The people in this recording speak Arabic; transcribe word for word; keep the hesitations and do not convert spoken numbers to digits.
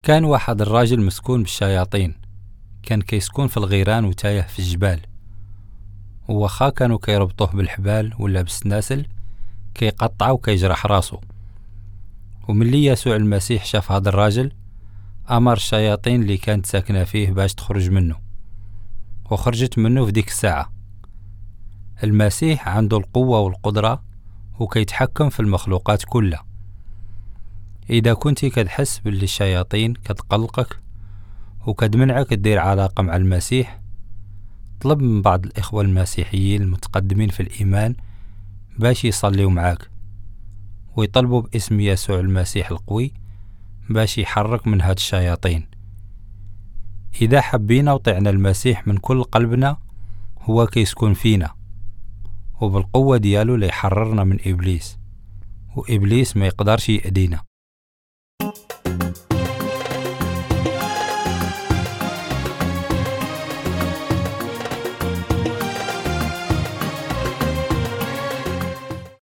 كان واحد الراجل مسكون بالشياطين، كان كيسكون في الغيران وتايه في الجبال، وواخا كانوا كيربطوه بالحبال ولا بالسناسل كيقطع وكيجرح راسو. وملي يسوع المسيح شاف هذا الراجل امر الشياطين اللي كانت ساكنه فيه باش تخرج منه، وخرجت منه في ديك الساعه. المسيح عنده القوه والقدره وكيتحكم في المخلوقات كلها. اذا كنتي كتحس باللي الشياطين كتقلقك وكتمنعك دير علاقه مع المسيح، طلب من بعض الاخوه المسيحيين المتقدمين في الايمان باش يصليوا معاك ويطلبوا باسم يسوع المسيح القوي باش يحرك من هاد الشياطين. اذا حبينا وطعنا المسيح من كل قلبنا هو كيسكن فينا، وبالقوه ديالو ليحررنا من ابليس، وابليس ما يقدرش يأذينا.